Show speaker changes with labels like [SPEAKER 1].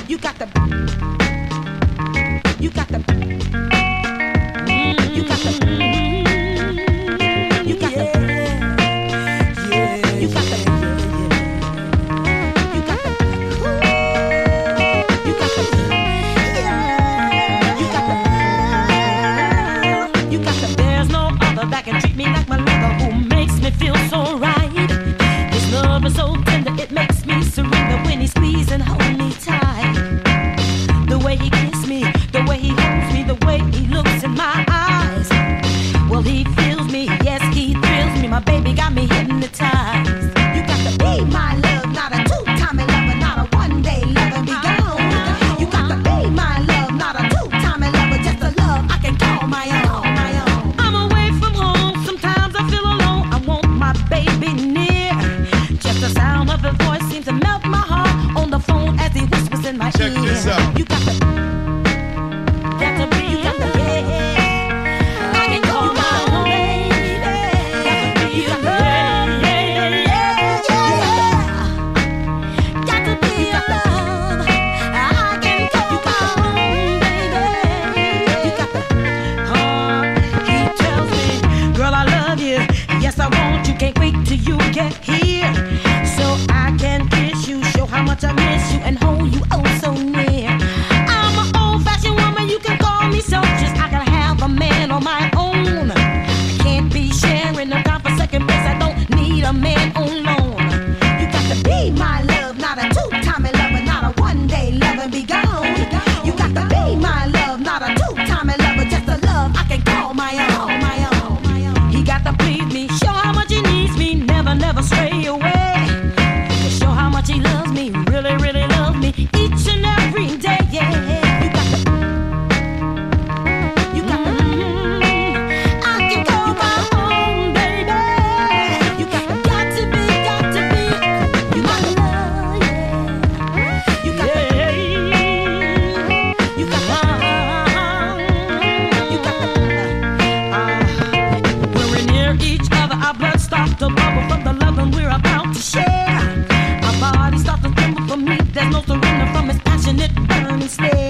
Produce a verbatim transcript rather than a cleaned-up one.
[SPEAKER 1] You got the. You got the. You got the. You got the. Yeah. You got the. You got the. You got the. You got the. You got the. There's no other that can treat me like my lover, who makes me feel so right. His love is so tender, it makes me surrender when he squeezes and holds me tight. The way he kisses me, the way he holds me, the way he looks in my eyes. Well, he feels me, yes, he thrills me. My baby got me hypnotized. You got to be my love, not a two-time lover, not a one-day lover, be gone. You got to be my love, not a two-time lover, just a love I can call my own. I'm away from home, sometimes I feel alone. I want my baby near. Just the sound of his voice seems to melt my heart on the phone as he whispers in my
[SPEAKER 2] Check
[SPEAKER 1] ear.
[SPEAKER 2] this out.
[SPEAKER 1] You got to, got to be, you got to, yeah. I can call my own baby. Got to be, you got to, yeah, yeah, yeah. Got to be your love. I can call my own baby. You got to, oh, he tells me, girl, I love you. Yes, I want you. Can't wait till you get here, so I can kiss you, show how much I miss you, and hold you oh so near. I'm an old-fashioned woman, you can call me so. Just I can have a man on my own. I can't be sharing no time for second place. I don't need a man on loan. You got to be my love, not a two-time lover, not a one-day lover and be gone. You got to be my love, not a two-time lover, just a love I can call my own. He got to please me, show how much he needs me, never, never stray away. To show how much he loves me, really, really loves me, each and every day, yeah. You got to, you got to, I can call my own, baby. You got to, got to be, got to be, you got to love, yeah. You got to, you got to, you got to, when we're near each other, our blood starts to bubble from the loving we're about to share. Our bodies start to tremble for me. There's no surrender from his passionate burning stare.